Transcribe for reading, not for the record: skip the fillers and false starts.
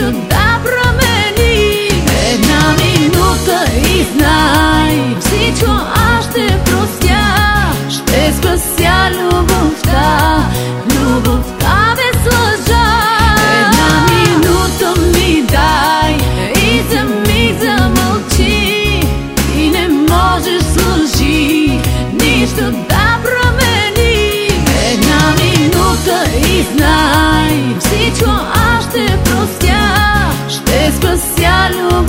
нищо да промени. Една минута и знай, всичко аз ще простя. Ще спася любовта, любовта без лъжа. Една минута ми дай и за миг замълчи. И не можеш с лъжи нищо да промени. Една минута и знай, всичко аз ще простя. Ще спася любовта.